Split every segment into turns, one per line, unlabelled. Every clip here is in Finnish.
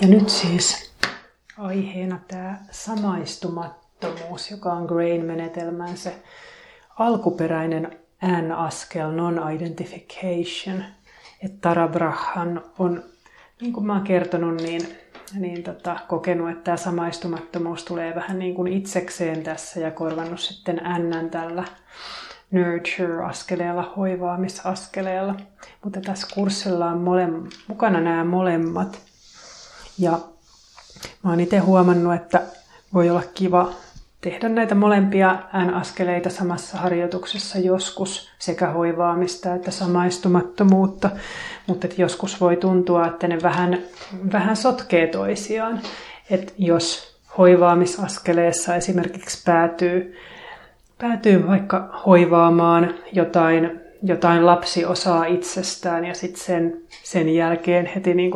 Ja nyt siis aiheena tämä samaistumattomuus, joka on Grain-menetelmän se alkuperäinen N-askel, non-identification. Että Tara Brach on, niin kuin mä oon kertonut, kokenut, että tämä samaistumattomuus tulee vähän niin kuin itsekseen tässä ja korvannut sitten N tällä nurture-askeleella, hoivaamisaskeleella. Mutta tässä kurssilla on mukana nämä molemmat. Ja mä oon itse huomannut, että voi olla kiva tehdä näitä molempia N-askeleita samassa harjoituksessa joskus, sekä hoivaamista että samaistumattomuutta. Mutta joskus voi tuntua, että ne vähän sotkee toisiaan. Että jos hoivaamisaskeleessa esimerkiksi päätyy vaikka hoivaamaan jotain lapsiosaa itsestään ja sitten sen jälkeen heti niin kuin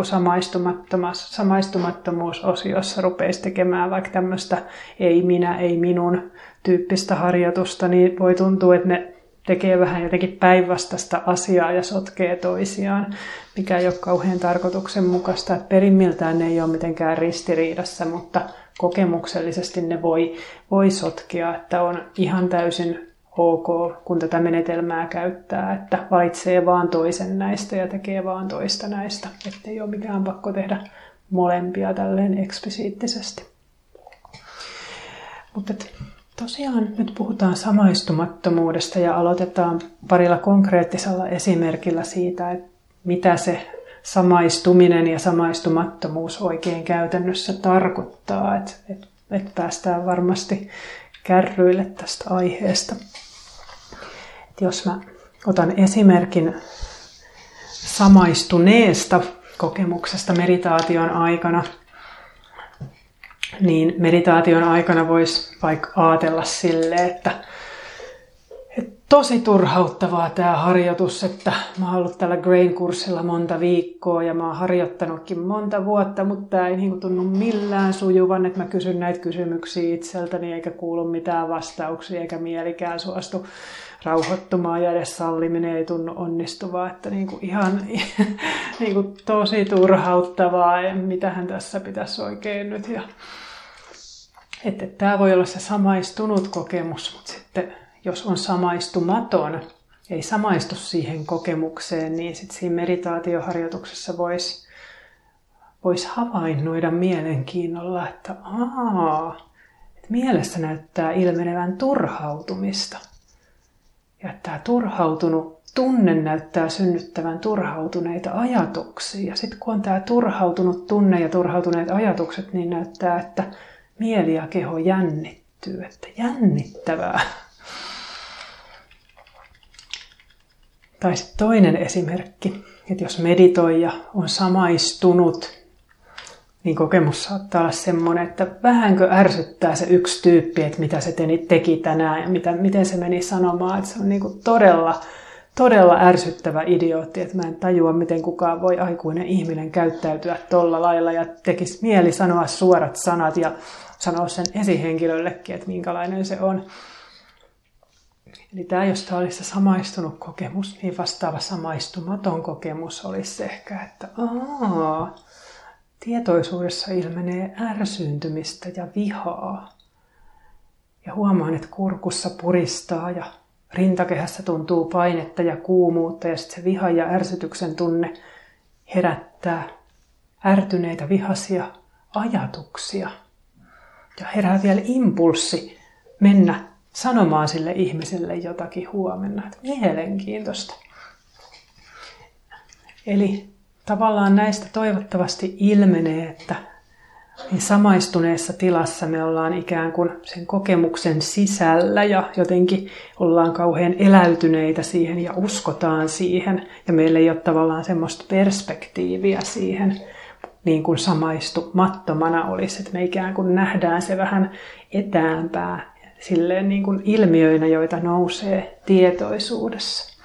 samaistumattomuusosiossa rupeisi tekemään vaikka tämmöistä ei minä, ei minun tyyppistä harjoitusta, niin voi tuntua, että ne tekee vähän jotenkin päinvastaista asiaa ja sotkee toisiaan, mikä ei ole kauhean tarkoituksenmukaista. Että perimmiltään ne ei ole mitenkään ristiriidassa, mutta kokemuksellisesti ne voi sotkea, että on ihan täysin ok, kun tätä menetelmää käyttää, että valitsee vaan toisen näistä ja tekee vaan toista näistä, ettei ole mikään pakko tehdä molempia tälleen eksplisiittisesti. Mutta tosiaan nyt puhutaan samaistumattomuudesta ja aloitetaan parilla konkreettisella esimerkillä siitä, että mitä se samaistuminen ja samaistumattomuus oikein käytännössä tarkoittaa, että päästään varmasti kärryille tästä aiheesta. Jos mä otan esimerkin samaistuneesta kokemuksesta meditaation aikana, niin meditaation aikana voisi vaikka ajatella silleen, että tosi turhauttavaa tämä harjoitus, että mä oon ollut tällä Grain-kurssilla monta viikkoa ja mä oon harjoittanutkin monta vuotta, mutta tämä ei tunnu millään sujuvan, että mä kysyn näitä kysymyksiä itseltäni eikä kuulu mitään vastauksia eikä mielikään suostu rauhoittumaan ja edes salliminen ei tunnu onnistuvaa, että ihan tosi turhauttavaa, mitähän tässä pitäisi oikein nyt. Että tämä voi olla se samaistunut kokemus, mutta sitten jos on samaistumaton, ei samaistu siihen kokemukseen, niin sitten siinä meditaatioharjoituksessa voisi havainnoida mielenkiinnolla, että mielessä näyttää ilmenevän turhautumista. Ja että tämä turhautunut tunne näyttää synnyttävän turhautuneita ajatuksia. Ja sitten kun on tämä turhautunut tunne ja turhautuneet ajatukset, niin näyttää, että mieli ja keho jännittyy. Että jännittävää. Tai sitten toinen esimerkki, että jos meditoi ja on samaistunut, niin kokemus saattaa olla semmoinen, että vähänkö ärsyttää se yksi tyyppi, että mitä se teki tänään ja miten se meni sanomaan. Että se on todella ärsyttävä idiootti, että mä en tajua, miten kukaan voi aikuinen ihminen käyttäytyä tolla lailla ja tekisi mieli sanoa suorat sanat ja sanoa sen esihenkilöllekin, että minkälainen se on. Eli tämä, jos tämä olisi se samaistunut kokemus, niin vastaava samaistumaton kokemus olisi ehkä, että tietoisuudessa ilmenee ärsyyntymistä ja vihaa. Ja huomaan, että kurkussa puristaa ja rintakehässä tuntuu painetta ja kuumuutta ja sitten se viha ja ärsytyksen tunne herättää ärtyneitä vihaisia ajatuksia. Ja herää vielä impulssi mennä sanomaan sille ihmiselle jotakin huomenna. Että mielenkiintoista. Eli tavallaan näistä toivottavasti ilmenee, että niin samaistuneessa tilassa me ollaan ikään kuin sen kokemuksen sisällä ja jotenkin ollaan kauhean eläytyneitä siihen ja uskotaan siihen. Ja meillä ei ole tavallaan semmoista perspektiiviä siihen, niin kuin samaistumattomana olisi, että me ikään kuin nähdään se vähän etäämpää silleen niin kuin ilmiöinä, joita nousee tietoisuudessa.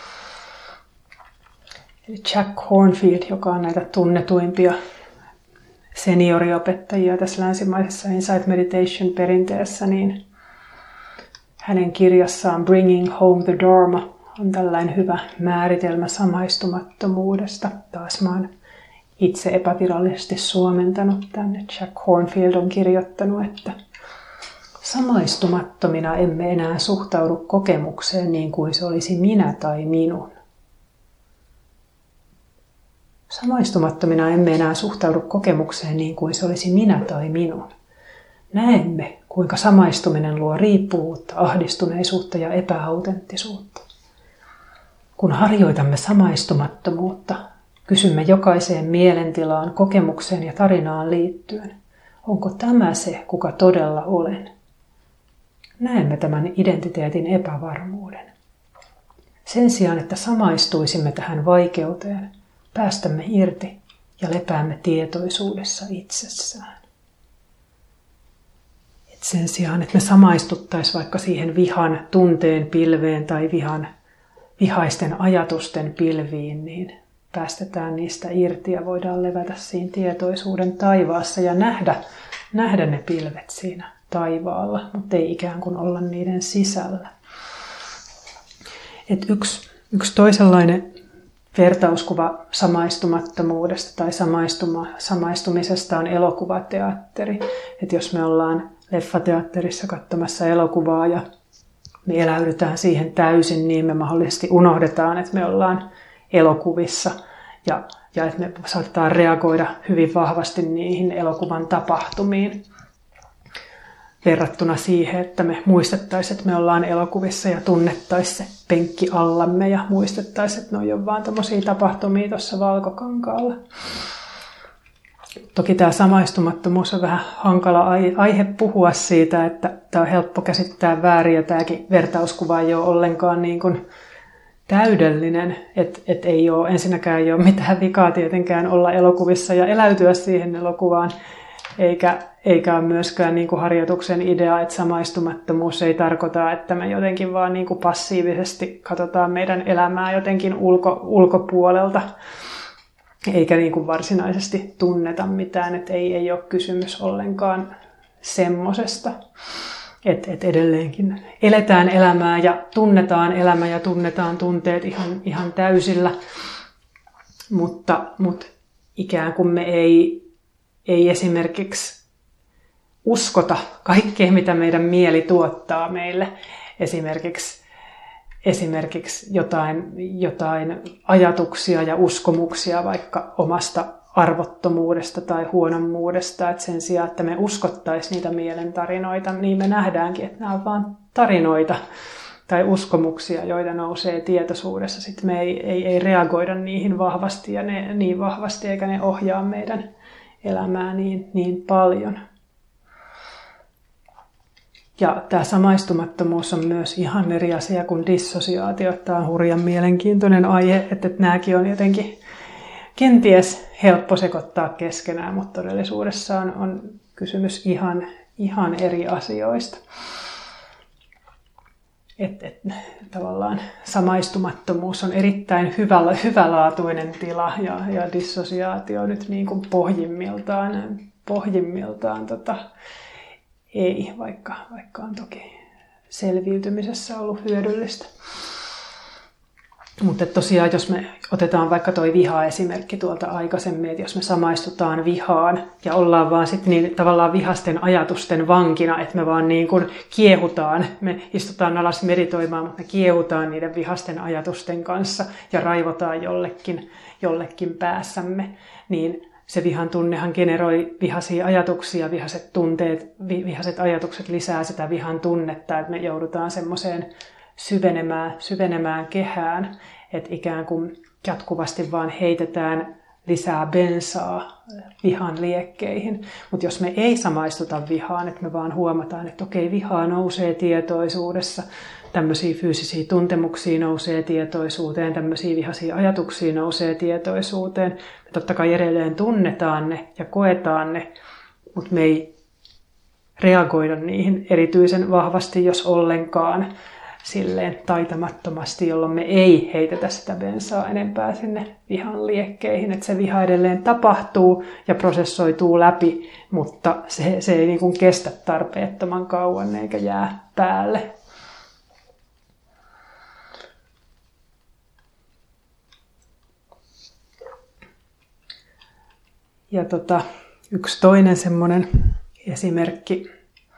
Jack Kornfield, joka on näitä tunnetuimpia senioriopettajia tässä länsimaisessa Insight Meditation-perinteessä, niin hänen kirjassaan Bringing Home the Dharma on tällainen hyvä määritelmä samaistumattomuudesta. Taas mä oon itse epävirallisesti suomentanut tänne. Jack Hornfield on kirjoittanut, että samaistumattomina emme enää suhtaudu kokemukseen niin kuin se olisi minä tai minun. Samaistumattomina emme enää suhtaudu kokemukseen niin kuin se olisi minä tai minun. Näemme, kuinka samaistuminen luo riippuvuutta, ahdistuneisuutta ja epäautenttisuutta. Kun harjoitamme samaistumattomuutta, kysymme jokaiseen mielentilaan, kokemukseen ja tarinaan liittyen, onko tämä se, kuka todella olen? Näemme tämän identiteetin epävarmuuden. Sen sijaan, että samaistuisimme tähän vaikeuteen, päästämme irti ja lepäämme tietoisuudessa itsessään. Et sen sijaan, että me samaistuttaisiin vaikka siihen vihan tunteen pilveen tai vihaisten ajatusten pilviin, niin päästetään niistä irti ja voidaan levätä siinä tietoisuuden taivaassa ja nähdä ne pilvet siinä taivaalla, mutta ei ikään kuin olla niiden sisällä. Et yksi toisenlainen vertauskuva samaistumattomuudesta tai samaistumisesta on elokuvateatteri. Et jos me ollaan leffateatterissa katsomassa elokuvaa ja me eläydytään siihen täysin, niin me mahdollisesti unohdetaan, että me ollaan elokuvissa ja että me saatetaan reagoida hyvin vahvasti niihin elokuvan tapahtumiin verrattuna siihen, että me muistettaisiin, että me ollaan elokuvissa ja tunnettaisiin se penkki allamme ja muistettaisiin, että ne on vaan tämmöisiä tapahtumia tuossa valkokankaalla. Toki tämä samaistumattomuus on vähän hankala aihe puhua siitä, että tämä on helppo käsittää väärin ja tämäkin vertauskuva ei ole ollenkaan niin kuin täydellinen, että ensinnäkään ei ole mitään vikaa tietenkään olla elokuvissa ja eläytyä siihen elokuvaan, eikä ole myöskään niin kuin harjoituksen idea, että samaistumattomuus ei tarkoita, että me jotenkin vaan niin kuin passiivisesti katsotaan meidän elämää jotenkin ulkopuolelta, eikä niin kuin varsinaisesti tunneta mitään, että ei ole kysymys ollenkaan semmosesta. Että edelleenkin eletään elämää ja tunnetaan elämä ja tunnetaan tunteet ihan täysillä, mutta ikään kuin me ei esimerkiksi uskota kaikkea, mitä meidän mieli tuottaa meille. Esimerkiksi jotain ajatuksia ja uskomuksia vaikka omasta arvottomuudesta tai huonommuudesta, että sen sijaan, että me uskottaisiin niitä mielen tarinoita, niin me nähdäänkin, että nämä on vain tarinoita tai uskomuksia, joita nousee tietoisuudessa. Sitten me ei reagoida niihin vahvasti ja niin vahvasti, eikä ne ohjaa meidän elämää niin paljon. Ja tämä samaistumattomuus on myös ihan eri asia kuin dissosiaatio. Tämä on hurjan mielenkiintoinen aihe, että nämäkin on jotenkin kenties helppo sekoittaa keskenään, mutta todellisuudessa on kysymys ihan eri asioista. Tavallaan samaistumattomuus on erittäin hyvälaatuinen tila ja dissosiaatio nyt niin kuin pohjimmiltaan ei, vaikka on toki selviytymisessä ollut hyödyllistä. Mutta tosiaan, jos me otetaan vaikka toi viha-esimerkki tuolta aikaisemmin, että jos me samaistutaan vihaan ja ollaan vaan sitten niin tavallaan vihasten ajatusten vankina, että me vaan niin kuin kiehutaan, me istutaan alas meditoimaan, mutta me kiehutaan niiden vihasten ajatusten kanssa ja raivotaan jollekin päässämme, niin se vihan tunnehan generoi vihaisia ajatuksia, vihaset tunteet, vihaset ajatukset lisää sitä vihan tunnetta, että me joudutaan semmoiseen syvenemään kehään, että ikään kuin jatkuvasti vaan heitetään lisää bensaa vihan liekkeihin. Mutta jos me ei samaistuta vihaan, että me vaan huomataan, että okei, vihaa nousee tietoisuudessa, tämmöisiä fyysisiä tuntemuksia nousee tietoisuuteen, tämmöisiä vihaisia ajatuksia nousee tietoisuuteen. Me totta kai edelleen tunnetaan ne ja koetaan ne, mutta me ei reagoida niihin erityisen vahvasti, jos ollenkaan, silleen taitamattomasti, jolloin me ei heitetä sitä bensaa enempää sinne vihan liekkeihin. Että se viha edelleen tapahtuu ja prosessoituu läpi, mutta se ei niin kuin kestä tarpeettoman kauan eikä jää päälle. Ja yksi toinen semmoinen esimerkki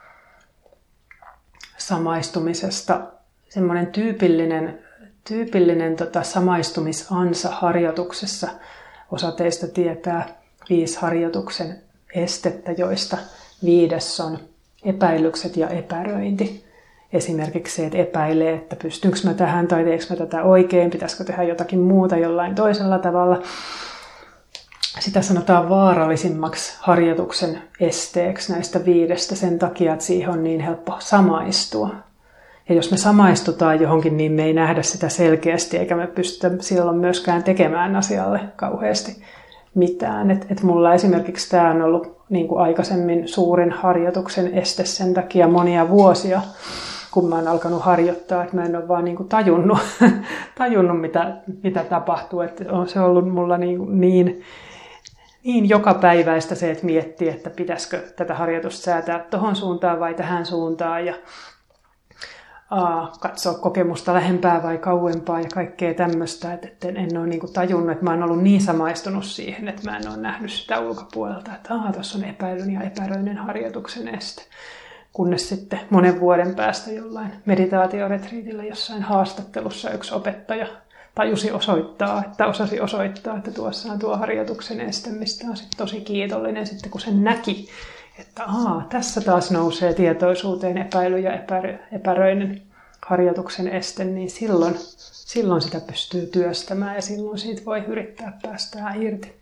samaistumisesta, semmoinen tyypillinen samaistumisansa harjoituksessa. Osa teistä tietää 5 harjoituksen estettä, joista 5. on epäilykset ja epäröinti. Esimerkiksi se, että epäilee, että pystynkö mä tähän tai teekö mä tätä oikein, pitäisikö tehdä jotakin muuta jollain toisella tavalla. Sitä sanotaan vaarallisimmaksi harjoituksen esteeksi näistä 5 sen takia, että siihen on niin helppo samaistua. Ja jos me samaistutaan johonkin, niin me ei nähdä sitä selkeästi, eikä me pystytä silloin myöskään tekemään asialle kauheasti mitään. Et mulla esimerkiksi tämä on ollut niin kuin aikaisemmin suurin harjoituksen este sen takia monia vuosia, kun mä oon alkanut harjoittaa, että mä en ole vaan niin kuin tajunnut mitä tapahtuu. Et se on ollut mulla niin jokapäiväistä se, että miettii, että pitäisikö tätä harjoitusta säätää tohon suuntaan vai tähän suuntaan ja katsoa kokemusta lähempää vai kauempaa ja kaikkea tämmöistä. Että en ole niin kuin tajunnut, että mä oon ollut niin samaistunut siihen, että mä en ole nähnyt sitä ulkopuolelta, että tuossa on epäilyn ja epäröinnin harjoituksen este. Kunnes sitten monen vuoden päästä jollain meditaatioretriitillä jossain haastattelussa yksi opettaja osasi osoittaa, että tuossa on tuo harjoituksen este, mistä on sitten tosi kiitollinen sitten, kun sen näki, että tässä taas nousee tietoisuuteen epäily ja epäröinen harjoituksen este, niin silloin sitä pystyy työstämään ja silloin siitä voi yrittää päästää irti.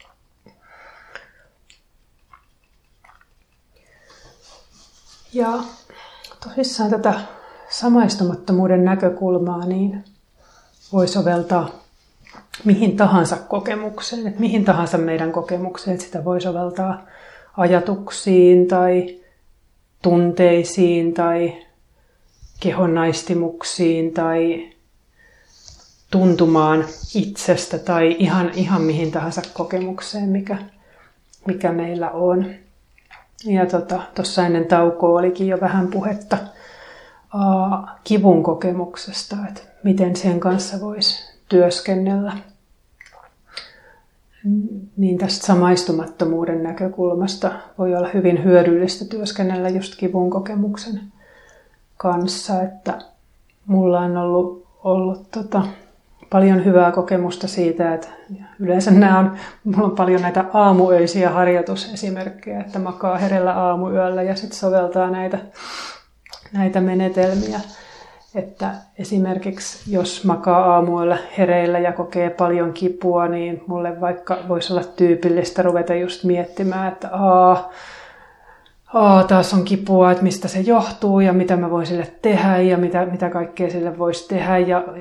Ja tosissaan tätä samaistumattomuuden näkökulmaa niin voi soveltaa mihin tahansa kokemukseen, että mihin tahansa meidän kokemukseen, että sitä voi soveltaa ajatuksiin tai tunteisiin tai kehonnaistimuksiin tai tuntumaan itsestä tai ihan mihin tahansa kokemukseen, mikä meillä on. Ja tuossa ennen taukoa olikin jo vähän puhetta kivun kokemuksesta, että miten sen kanssa voisi työskennellä. Niin tästä samaistumattomuuden näkökulmasta voi olla hyvin hyödyllistä työskennellä just kivun kokemuksen kanssa, että mulla on ollut paljon hyvää kokemusta siitä, että yleensä mulla on paljon näitä aamuöisiä harjoitusesimerkkejä, että makaa hereillä aamuyöllä ja sitten soveltaa näitä menetelmiä. Että esimerkiksi jos makaa aamuyöllä hereillä ja kokee paljon kipua, niin mulle vaikka voisi olla tyypillistä ruveta just miettimään, että taas on kipua, että mistä se johtuu ja mitä mä voin sille tehdä ja mitä kaikkea sille voisi tehdä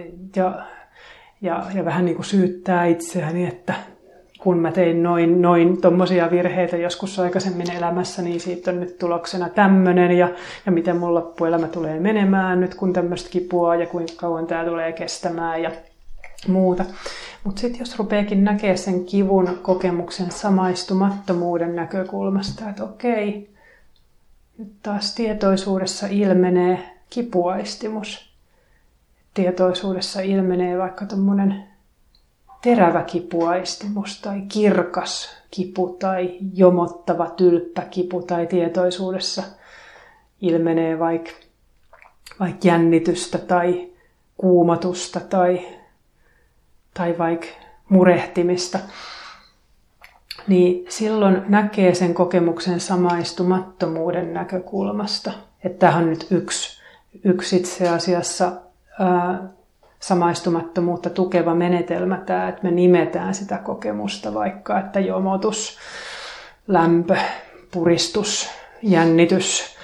ja vähän niin kuin syyttää itseäni, että kun mä tein noin tommosia virheitä joskus aikaisemmin elämässä, niin siitä on nyt tuloksena tämmönen ja miten mun loppuelämä tulee menemään nyt, kun tämmöistä kipua ja kuinka kauan tää tulee kestämään ja muuta. Mutta sitten jos rupeekin näkee sen kivun kokemuksen samaistumattomuuden näkökulmasta, että okei, nyt taas tietoisuudessa ilmenee kipuaistimus. Tietoisuudessa ilmenee vaikka tommonen terävä kipuaistimus tai kirkas kipu tai jomottava tylppä kipu tai tietoisuudessa ilmenee vaikka jännitystä tai kuumotusta tai vaikka murehtimista, niin silloin näkee sen kokemuksen samaistumattomuuden näkökulmasta. Että tämähän on nyt yksi itse asiassa samaistumattomuutta tukeva menetelmä tämä, että me nimetään sitä kokemusta vaikka, että jomotus, lämpö, puristus, jännitys,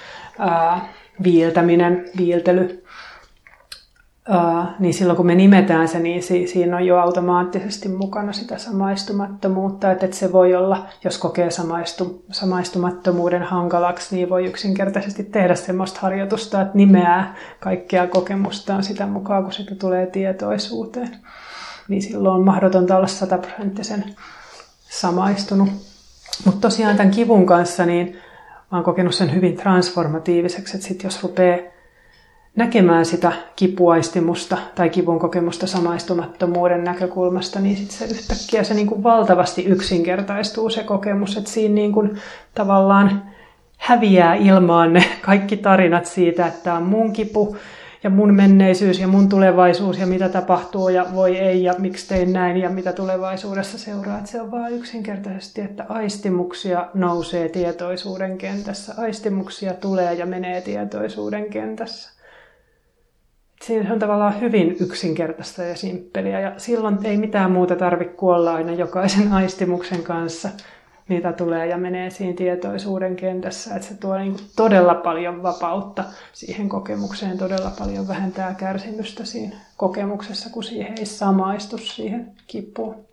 viiltely. Niin silloin kun me nimetään se, niin siinä on jo automaattisesti mukana sitä samaistumattomuutta. Että se voi olla, jos kokee samaistumattomuuden hankalaksi, niin voi yksinkertaisesti tehdä semmoista harjoitusta, että nimeää kaikkea kokemustaan sitä mukaan, kun sitä tulee tietoisuuteen. Niin silloin on mahdotonta olla 100% samaistunut. Mutta tosiaan tämän kivun kanssa, niin mä oon kokenut sen hyvin transformatiiviseksi, että sit jos rupeaa näkemään sitä kipuaistimusta tai kivun kokemusta samaistumattomuuden näkökulmasta, niin sitten se yhtäkkiä se niin kuin valtavasti yksinkertaistuu se kokemus, että siinä niin kuin tavallaan häviää ilmaan ne kaikki tarinat siitä, että tämä on mun kipu ja mun menneisyys ja mun tulevaisuus ja mitä tapahtuu ja voi ei ja miksi tein näin ja mitä tulevaisuudessa seuraa. Että se on vaan yksinkertaisesti, että aistimuksia nousee tietoisuuden kentässä. Aistimuksia tulee ja menee tietoisuuden kentässä. Siinä on tavallaan hyvin yksinkertaista ja simppeliä ja silloin ei mitään muuta tarvitse kuolla aina jokaisen aistimuksen kanssa. Niitä tulee ja menee siinä tietoisuuden kentässä, että se tuo niin kuin todella paljon vapautta siihen kokemukseen, todella paljon vähentää kärsimystä siinä kokemuksessa, kun siihen ei samaistu siihen kipuun.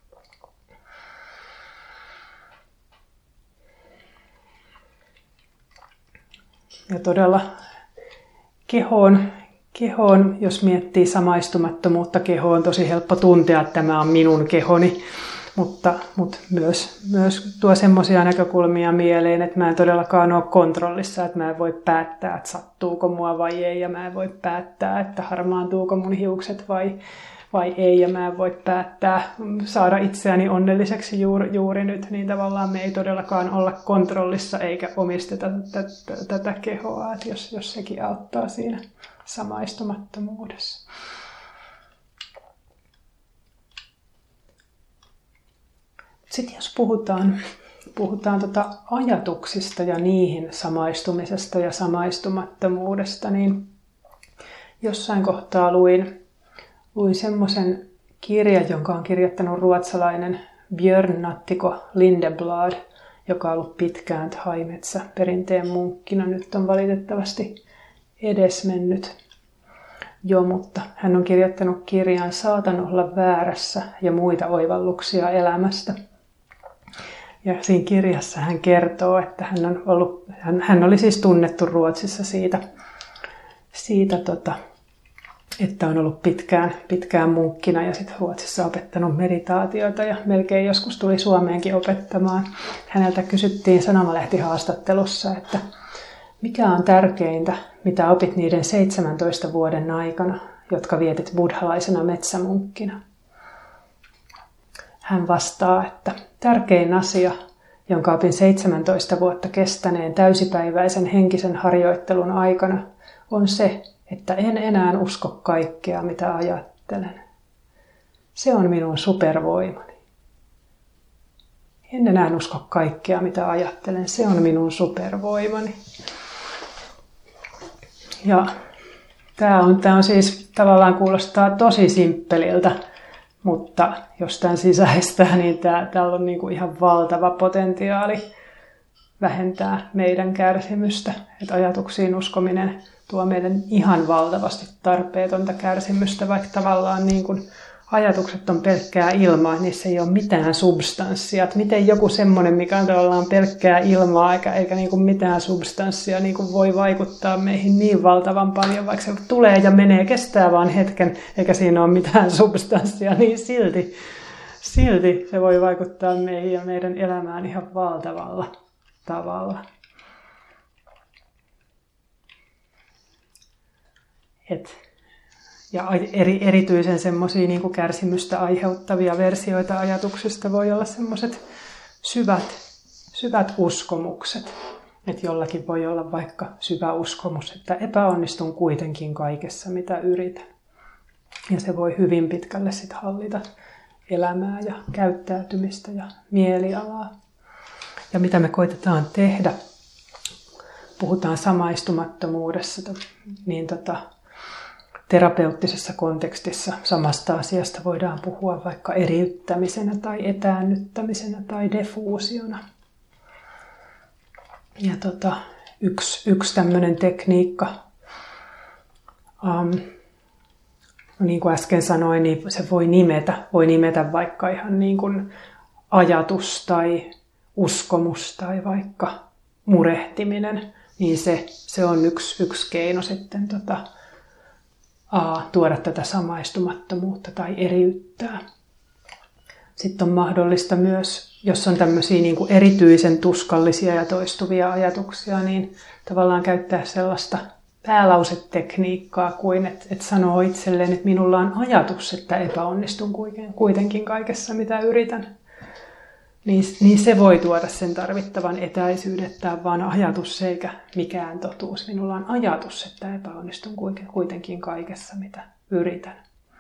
Ja todella kehoon, jos miettii samaistumattomuutta kehoon, on tosi helppo tuntea, että tämä on minun kehoni. Mutta myös tuo semmoisia näkökulmia mieleen, että mä en todellakaan ole kontrollissa, että mä en voi päättää, että sattuuko mua vai ei, ja mä en voi päättää, että harmaantuuko mun hiukset vai ei, ja mä en voi päättää saada itseäni onnelliseksi juuri nyt, niin tavallaan me ei todellakaan olla kontrollissa eikä omisteta tätä kehoa, että jos sekin auttaa siinä samaistumattomuudessa. Sitten jos puhutaan ajatuksista ja niihin samaistumisesta ja samaistumattomuudesta, niin jossain kohtaa luin semmoisen kirjan, jonka on kirjoittanut ruotsalainen Björn Nattiko Lindeblad, joka on ollut pitkään Thaimetsä perinteen munkkina. Nyt on valitettavasti edesmennyt jo, mutta hän on kirjoittanut kirjan Saatan olla väärässä ja muita oivalluksia elämästä. Ja siinä kirjassa hän kertoo, että hän oli siis tunnettu Ruotsissa siitä että on ollut pitkään munkkina ja sitten Ruotsissa opettanut meditaatioita ja melkein joskus tuli Suomeenkin opettamaan. Häneltä kysyttiin sanomalehtihaastattelussa, että mikä on tärkeintä, mitä opit niiden 17 vuoden aikana, jotka vietit buddhalaisena metsämunkkina. Hän vastaa, että tärkein asia, jonka opin 17 vuotta kestäneen täysipäiväisen henkisen harjoittelun aikana, on se, että en enää usko kaikkea, mitä ajattelen. Se on minun supervoimani. En enää usko kaikkea, mitä ajattelen. Se on minun supervoimani. Ja tämä on siis tavallaan kuulostaa tosi simppeliltä, mutta jos tämän sisäistää, niin täällä on niinku ihan valtava potentiaali vähentää meidän kärsimystä. Että ajatuksiin uskominen tuo meidän ihan valtavasti tarpeetonta kärsimystä, vaikka tavallaan niin kuin ajatukset on pelkkää ilmaa, niissä ei ole mitään substanssia. Että miten joku semmoinen, mikä on tavallaan pelkkää ilmaa eikä niin kuin mitään substanssia, niin kuin voi vaikuttaa meihin niin valtavan paljon, vaikka se tulee ja menee, kestää vaan hetken, eikä siinä ole mitään substanssia, niin silti se voi vaikuttaa meihin ja meidän elämään ihan valtavalla tavalla. Ja erityisen semmoisia niin kuin kärsimystä aiheuttavia versioita ajatuksista voi olla semmoiset syvät uskomukset. Että jollakin voi olla vaikka syvä uskomus, että epäonnistun kuitenkin kaikessa, mitä yritän. Ja se voi hyvin pitkälle sit hallita elämää ja käyttäytymistä ja mielialaa. Ja mitä me koitetaan tehdä, puhutaan samaistumattomuudessa, niin terapeuttisessa kontekstissa samasta asiasta voidaan puhua vaikka eriyttämisenä tai etäännyttämisenä tai defuusiona. Ja yksi tämmöinen tekniikka, niin kuin äsken sanoin, niin se voi nimetä vaikka ihan niin kuin ajatus tai uskomus tai vaikka murehtiminen, niin se on yksi keino sitten tuoda tätä samaistumattomuutta tai eriyttää. Sitten on mahdollista myös, jos on tämmöisiä niin kuin erityisen tuskallisia ja toistuvia ajatuksia, niin tavallaan käyttää sellaista päälausetekniikkaa kuin että sanoo itselleen, että minulla on ajatus, että epäonnistun kuitenkin kaikessa, mitä yritän. Niin se voi tuoda sen tarvittavan etäisyyden, että tämä on vaan ajatus eikä mikään totuus. Minulla on ajatus, että epäonnistun kuitenkin kaikessa, mitä yritän.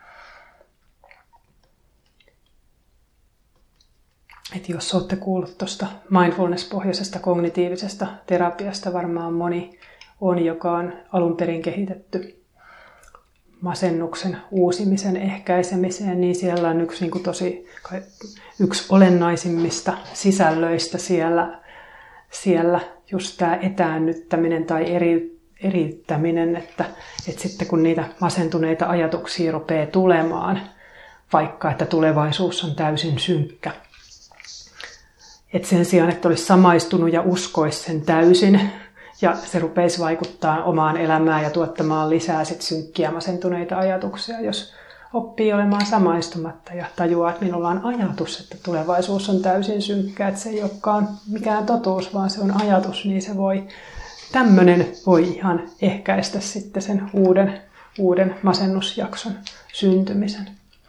Että jos olette kuullut tuosta mindfulness-pohjaisesta kognitiivisesta terapiasta, varmaan moni on, joka on alun perin kehitetty masennuksen uusimisen ehkäisemiseen, niin siellä on yksi olennaisimmista sisällöistä siellä just tämä etäännyttäminen tai eriyttäminen, että sitten kun niitä masentuneita ajatuksia rupeaa tulemaan, vaikka että tulevaisuus on täysin synkkä, että sen sijaan, että olisi samaistunut ja uskoisi sen täysin, ja se rupeisi vaikuttaa omaan elämään ja tuottamaan lisää sit synkkiä masentuneita ajatuksia, jos oppii olemaan samaistumatta ja tajuaa, että minulla on ajatus, että tulevaisuus on täysin synkkä, että se ei olekaan mikään totuus, vaan se on ajatus, niin tämmöinen voi ihan ehkäistä sitten sen uuden masennusjakson syntymisen.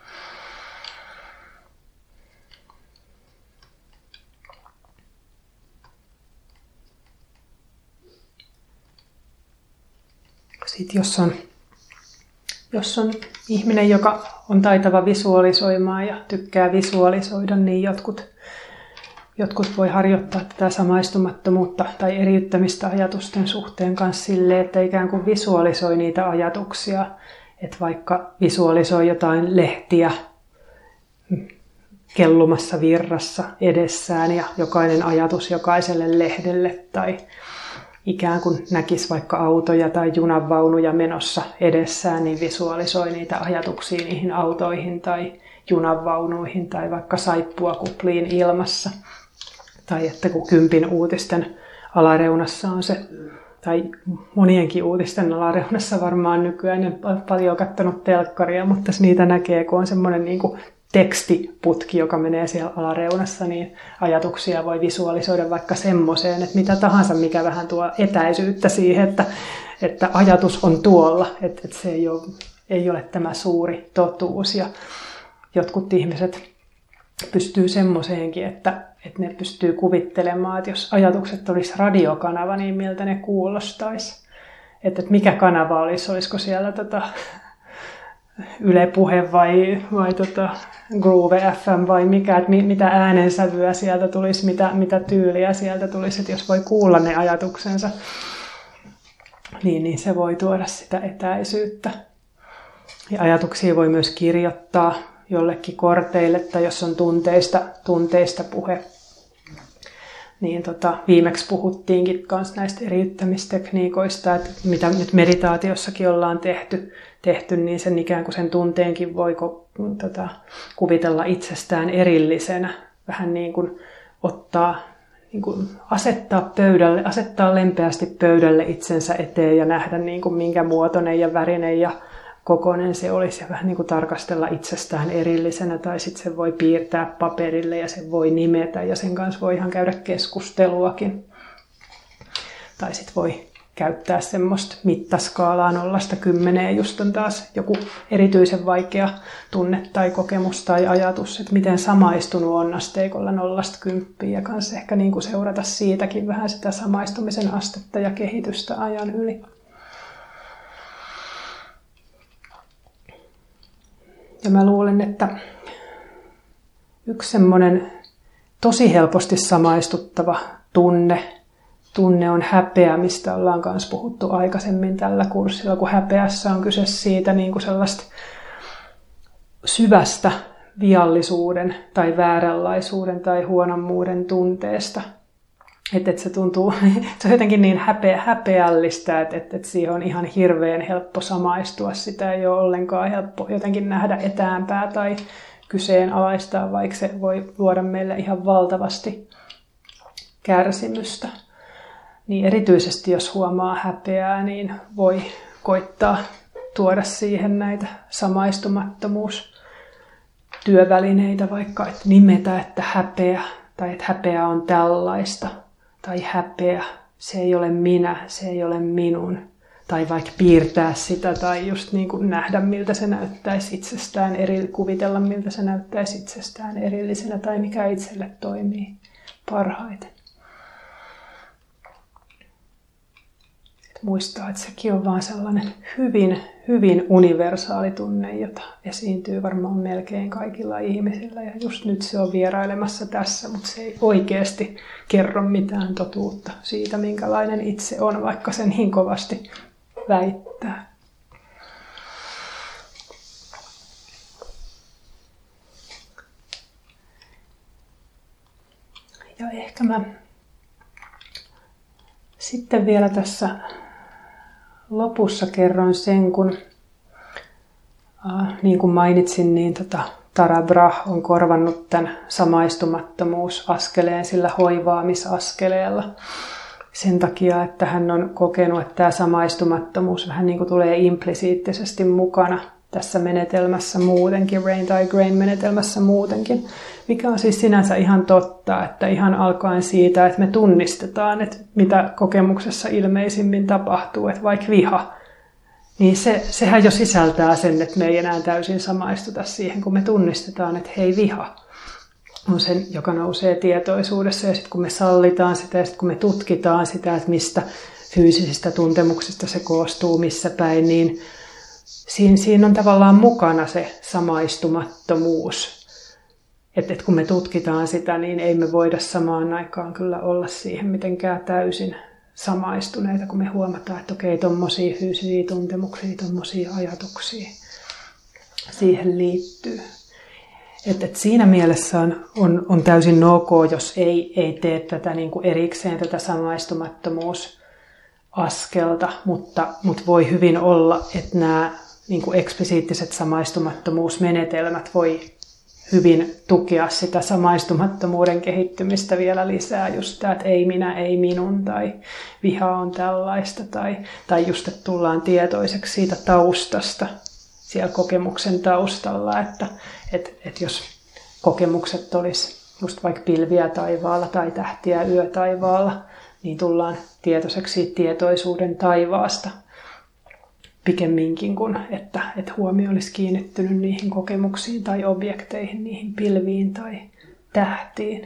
Sitten jos on ihminen, joka on taitava visualisoimaan ja tykkää visualisoida, niin jotkut voi harjoittaa tätä samaistumattomuutta tai eriyttämistä ajatusten suhteen kanssa silleen, että ikään kuin visualisoi niitä ajatuksia. Että vaikka visualisoi jotain lehtiä kellumassa virrassa edessään ja jokainen ajatus jokaiselle lehdelle tai ikään kuin näkisi vaikka autoja tai junanvaunuja menossa edessään, niin visualisoi niitä ajatuksia niihin autoihin tai junanvaunuihin tai vaikka saippuakupliin ilmassa. Tai että kun 10 uutisten alareunassa on se, tai monienkin uutisten alareunassa varmaan nykyään, en paljon katsonut telkkaria, mutta niitä näkee, kun on semmoinen niin kuin tekstiputki, joka menee siellä alareunassa, niin ajatuksia voi visualisoida vaikka semmoiseen, että mitä tahansa, mikä vähän tuo etäisyyttä siihen, että ajatus on tuolla, että se ei ole tämä suuri totuus. Ja jotkut ihmiset pystyy semmoiseenkin, että ne pystyy kuvittelemaan, että jos ajatukset olisi radiokanava, niin miltä ne kuulostaisi. Että mikä kanava olisi, olisiko siellä Yle Puhe vai Groove FM vai mikä, että mitä äänensävyä sieltä tulisi, mitä tyyliä sieltä tulisi, että jos voi kuulla ne ajatuksensa, niin se voi tuoda sitä etäisyyttä. Ja ajatuksia voi myös kirjoittaa jollekin korteille, tai jos on tunteista puhe. Niin viimeksi puhuttiinkin myös näistä eriyttämistekniikoista, että mitä nyt meditaatiossakin ollaan tehty, niin sen ikään kuin sen tunteenkin voi kuvitella itsestään erillisenä. Vähän niin kuin asettaa lempeästi pöydälle itsensä eteen ja nähdä niin kuin minkä muotoinen ja värinen ja kokoinen se olisi ja vähän niin kuin tarkastella itsestään erillisenä tai sitten se voi piirtää paperille ja sen voi nimetä ja sen kanssa voi ihan käydä keskusteluakin. Tai sitten voi käyttää semmoista mittaskaalaa 0–10, just on taas joku erityisen vaikea tunne tai kokemus tai ajatus, että miten samaistunut on asteikolla 0–10 ja kanssa ehkä niin kuin seurata siitäkin vähän sitä samaistumisen astetta ja kehitystä ajan yli. Ja mä luulen, että yksi semmoinen tosi helposti samaistuttava tunne on häpeä, mistä ollaan myös puhuttu aikaisemmin tällä kurssilla, kun häpeässä on kyse siitä niin kuin sellaista syvästä viallisuuden tai vääränlaisuuden tai huonommuuden tunteesta. Että se tuntuu, se on jotenkin niin häpeällistä, että siihen on ihan hirveän helppo samaistua. Sitä ei ole ollenkaan helppo jotenkin nähdä etäämpää tai kyseenalaistaa, vaikka se voi luoda meille ihan valtavasti kärsimystä. Niin erityisesti jos huomaa häpeää, niin voi koittaa tuoda siihen näitä samaistumattomuustyövälineitä, vaikka että nimetä, että häpeä tai että häpeä on tällaista. Tai häpeä, se ei ole minä, se ei ole minun. Tai vaikka piirtää sitä tai just niin kuin nähdä, miltä se näyttäisi itsestään, kuvitella, miltä se näyttäisi itsestään erillisenä tai mikä itselle toimii parhaiten. Muistaa, että sekin on vaan sellainen hyvin, hyvin universaali tunne, jota esiintyy varmaan melkein kaikilla ihmisillä. Ja just nyt se on vierailemassa tässä, mutta se ei oikeasti kerro mitään totuutta siitä, minkälainen itse on, vaikka sen niin kovasti väittää. Ja ehkä mä sitten vielä tässä lopussa kerron sen, kun niin kuin mainitsin, niin Tara Brach on korvannut tämän samaistumattomuusaskeleen sillä hoivaamisaskeleella. Sen takia, että hän on kokenut, että tämä samaistumattomuus vähän niin kuin tulee implisiittisesti mukana tässä menetelmässä muutenkin, Rain tai Grain menetelmässä muutenkin. Mikä on siis sinänsä ihan totta, että ihan alkaen siitä, että me tunnistetaan, että mitä kokemuksessa ilmeisimmin tapahtuu, että vaikka viha, niin sehän jo sisältää sen, että me ei enää täysin samaistuta siihen, kun me tunnistetaan, että hei, viha on sen, joka nousee tietoisuudessa. Ja sitten kun me sallitaan sitä ja sitten kun me tutkitaan sitä, että mistä fyysisistä tuntemuksista se koostuu, missä päin, niin siinä on tavallaan mukana se samaistumattomuus. Että kun me tutkitaan sitä, niin ei me voida samaan aikaan kyllä olla siihen mitenkään täysin samaistuneita, kun me huomataan, että okei, tommosia fyysisiä tuntemuksia, tommosia ajatuksia siihen liittyy. Että siinä mielessä on täysin ok, jos ei tee tätä niin kuin erikseen tätä samaistumattomuusaskelta, mutta voi hyvin olla, että nämä niin kuin eksplisiittiset samaistumattomuusmenetelmät voi hyvin tukea sitä samaistumattomuuden kehittymistä vielä lisää. Just tämä, että ei minä, ei minun, tai viha on tällaista, tai just, että tullaan tietoiseksi siitä taustasta, siellä kokemuksen taustalla, että jos kokemukset olisi just vaikka pilviä taivaalla tai tähtiä yötaivaalla, niin tullaan tietoiseksi siitä tietoisuuden taivaasta pikemminkin kuin, että huomio olisi kiinnittynyt niihin kokemuksiin tai objekteihin, niihin pilviin tai tähtiin.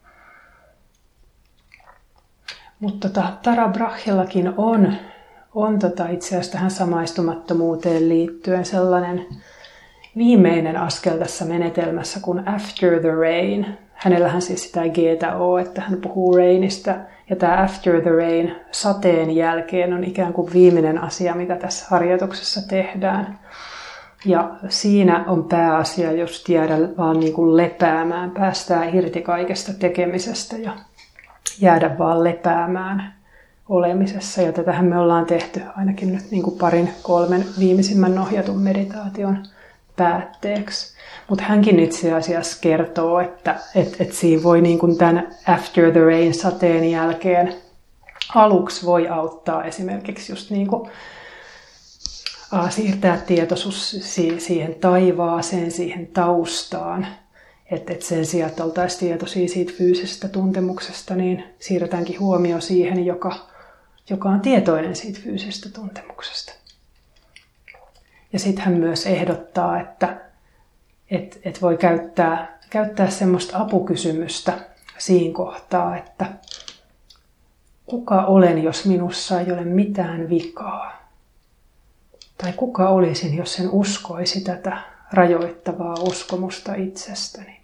Mutta Tara Brachillakin on itse asiassa tähän samaistumattomuuteen liittyen sellainen viimeinen askel tässä menetelmässä kuin After the Rain. Hänellähän siis sitä G:tä on, että hän puhuu rainista. Ja tämä After the Rain, sateen jälkeen, on ikään kuin viimeinen asia, mitä tässä harjoituksessa tehdään. Ja siinä on pääasia just jäädä vaan niin kuin lepäämään, päästään irti kaikesta tekemisestä ja jäädä vaan lepäämään olemisessa. Ja tätähän me ollaan tehty ainakin nyt niin kuin 2-3 viimeisimmän ohjatun meditaation päätteeksi. Mutta hänkin itse asiassa kertoo, että siinä voi niin kuin tämän After the Rain sateen jälkeen aluksi voi auttaa esimerkiksi just niin kuin siirtää tietoisuus siihen taivaaseen, siihen taustaan. Että sen sijaan, että oltaisiin tietoisia siitä fyysisestä tuntemuksesta, niin siirretäänkin huomio siihen, joka on tietoinen siitä fyysisestä tuntemuksesta. Ja sitten hän myös ehdottaa, että voi käyttää semmoista apukysymystä siinä kohtaa, että kuka olen, jos minussa ei ole mitään vikaa? Tai kuka olisin, jos en uskoisi tätä rajoittavaa uskomusta itsestäni?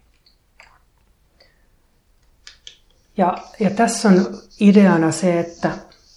Ja tässä on ideana se, että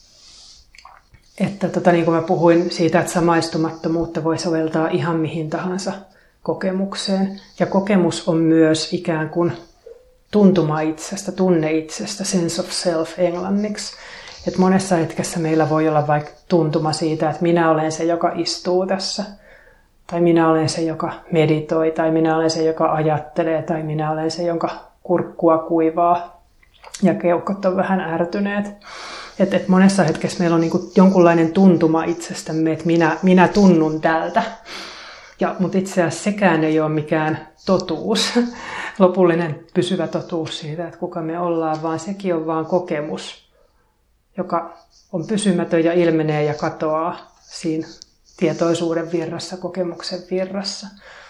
niin kuin mä puhuin siitä, että samaistumattomuutta voi soveltaa ihan mihin tahansa kokemukseen. Ja kokemus on myös ikään kuin tuntuma itsestä, tunne itsestä, sense of self englanniksi. Et monessa hetkessä meillä voi olla vaikka tuntuma siitä, että minä olen se, joka istuu tässä. Tai minä olen se, joka meditoi. Tai minä olen se, joka ajattelee. Tai minä olen se, jonka kurkkua kuivaa. Ja keuhkot on vähän ärtyneet. Et monessa hetkessä meillä on niinku jonkunlainen tuntuma itsestämme, että minä tunnun tältä. Mutta itse asiassa sekään ei ole mikään totuus, lopullinen pysyvä totuus siitä, että kuka me ollaan, vaan sekin on vaan kokemus, joka on pysymätön ja ilmenee ja katoaa siinä tietoisuuden virrassa, kokemuksen virrassa.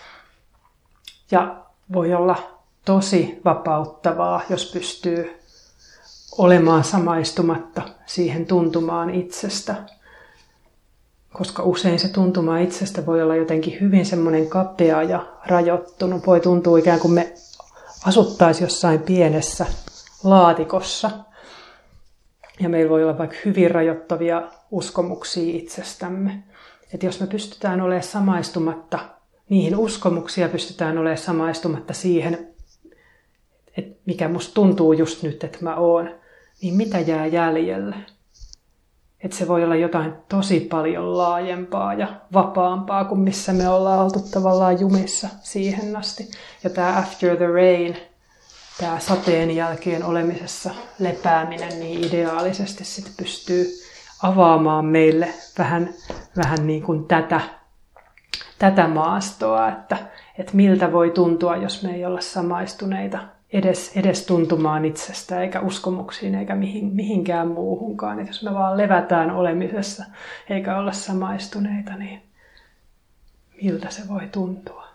Ja voi olla tosi vapauttavaa, jos pystyy olemaan samaistumatta siihen tuntumaan itsestä. Koska usein se tuntuma itsestä voi olla jotenkin hyvin semmoinen kapea ja rajoittunut. Voi tuntua ikään kuin me asuttaisiin jossain pienessä laatikossa. Ja meillä voi olla vaikka hyvin rajoittavia uskomuksia itsestämme. Että jos me pystytään olemaan samaistumatta niihin uskomuksiin, pystytään olemaan samaistumatta siihen, että mikä musta tuntuu just nyt, että mä oon, niin mitä jää jäljelle? Että se voi olla jotain tosi paljon laajempaa ja vapaampaa kuin missä me ollaan oltu tavallaan jumissa siihen asti. Ja tämä after the rain, tämä sateen jälkeen olemisessa lepääminen niin ideaalisesti sit pystyy avaamaan meille vähän niin kuin tätä maastoa, että miltä voi tuntua, jos me ei olla samaistuneita edes tuntumaan itsestä, eikä uskomuksiin, eikä mihinkään muuhunkaan. Et jos me vaan levätään olemisessa, eikä olla samaistuneita, niin miltä se voi tuntua?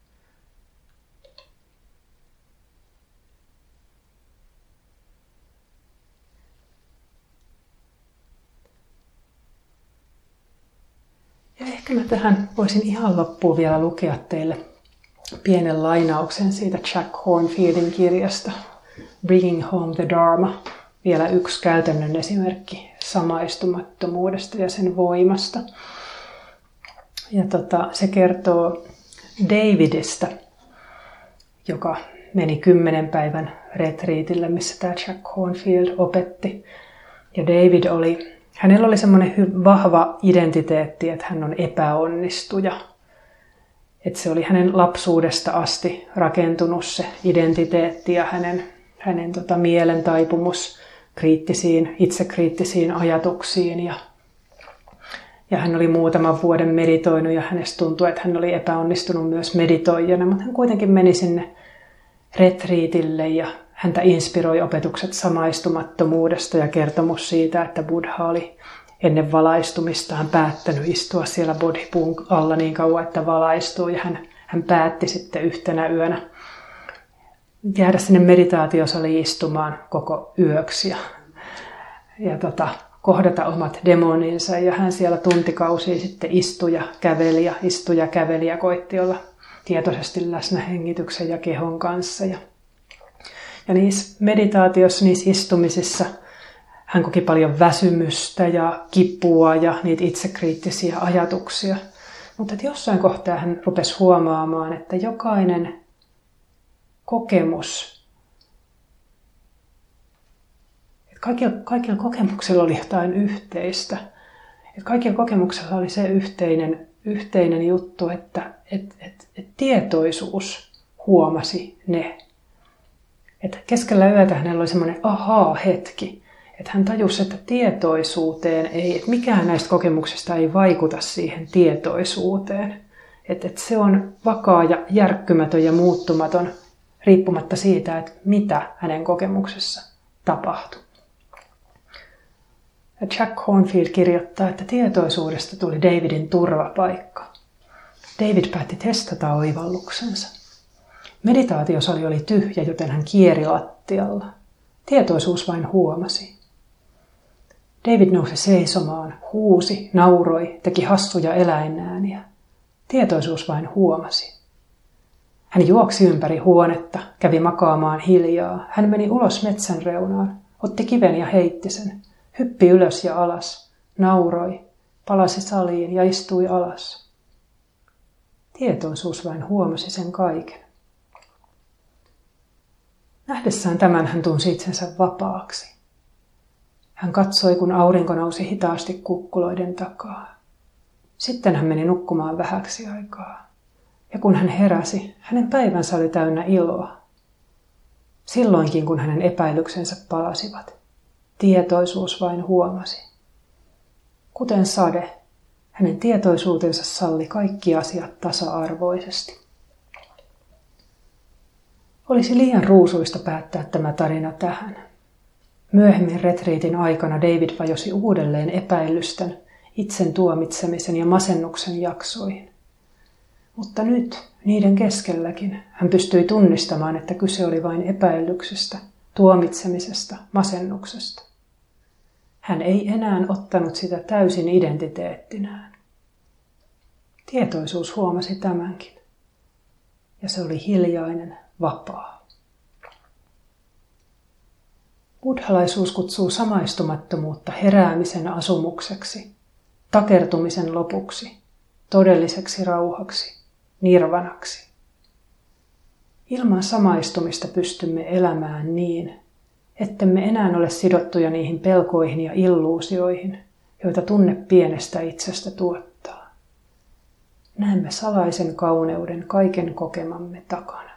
Ja ehkä mä tähän voisin ihan loppuun vielä lukea teille pienen lainauksen siitä Jack Kornfieldin kirjasta Bringing Home the Dharma. Vielä yksi käytännön esimerkki samaistumattomuudesta ja sen voimasta. Ja se kertoo Davidista, joka meni 10 päivän retriitille, missä tämä Jack Kornfield opetti. Ja hänellä oli semmoinen vahva identiteetti, että hän on epäonnistuja. Että se oli hänen lapsuudesta asti rakentunut se identiteetti ja hänen mielen taipumus itsekriittisiin ajatuksiin. Ja hän oli muutaman vuoden meditoinut ja hänestä tuntui, että hän oli epäonnistunut myös meditoijana. Mutta hän kuitenkin meni sinne retriitille ja häntä inspiroi opetukset samaistumattomuudesta ja kertomus siitä, että Buddha oli ennen valaistumistaan päättänyt istua siellä bodhipuun alla niin kauan, että valaistuu. Ja hän päätti sitten yhtenä yönä jäädä sinne meditaatiosaliin istumaan koko yöksi ja kohdata omat demoninsa. Ja hän siellä tuntikausia sitten istui ja käveli ja koitti olla tietoisesti läsnä hengityksen ja kehon kanssa. Ja niissä meditaatiossa, niissä istumisissa hän koki paljon väsymystä ja kipua ja niitä itsekriittisiä ajatuksia. Mutta jossain kohtaa hän rupesi huomaamaan, että jokainen kokemus, että kaikilla kokemuksilla oli jotain yhteistä. Että kaikilla kokemuksilla oli se yhteinen juttu, että tietoisuus huomasi ne. Että keskellä yötä hänellä oli semmoinen ahaa-hetki. Että hän tajusi, että tietoisuuteen että mikään näistä kokemuksista ei vaikuta siihen tietoisuuteen. Että se on vakaa ja järkkymätön ja muuttumaton riippumatta siitä, että mitä hänen kokemuksessa tapahtui. Ja Jack Kornfield kirjoittaa, että tietoisuudesta tuli Davidin turvapaikka. David päätti testata oivalluksensa. Meditaatiosali oli tyhjä, joten hän kieri lattialla. Tietoisuus vain huomasi. David nousi seisomaan, huusi, nauroi, teki hassuja eläinääniä. Tietoisuus vain huomasi. Hän juoksi ympäri huonetta, kävi makaamaan hiljaa. Hän meni ulos metsän reunaan, otti kiven ja heitti sen. Hyppi ylös ja alas, nauroi, palasi saliin ja istui alas. Tietoisuus vain huomasi sen kaiken. Nähdessään tämän hän tunsi itsensä vapaaksi. Hän katsoi, kun aurinko nousi hitaasti kukkuloiden takaa. Sitten hän meni nukkumaan vähäksi aikaa. Ja kun hän heräsi, hänen päivänsä oli täynnä iloa. Silloinkin, kun hänen epäilyksensä palasivat, tietoisuus vain huomasi. Kuten sade, hänen tietoisuutensa salli kaikki asiat tasa-arvoisesti. Olisi liian ruusuista päättää tämä tarina tähän. Myöhemmin retriitin aikana David vajosi uudelleen epäilysten, itsen tuomitsemisen ja masennuksen jaksoihin. Mutta nyt, niiden keskelläkin, hän pystyi tunnistamaan, että kyse oli vain epäilyksestä, tuomitsemisesta, masennuksesta. Hän ei enää ottanut sitä täysin identiteettinään. Tietoisuus huomasi tämänkin. Ja se oli hiljainen, vapaa. Buddhalaisuus kutsuu samaistumattomuutta heräämisen asumukseksi, takertumisen lopuksi, todelliseksi rauhaksi, nirvanaksi. Ilman samaistumista pystymme elämään niin, ettemme enää ole sidottuja niihin pelkoihin ja illuusioihin, joita tunne pienestä itsestä tuottaa. Näemme salaisen kauneuden kaiken kokemamme takana.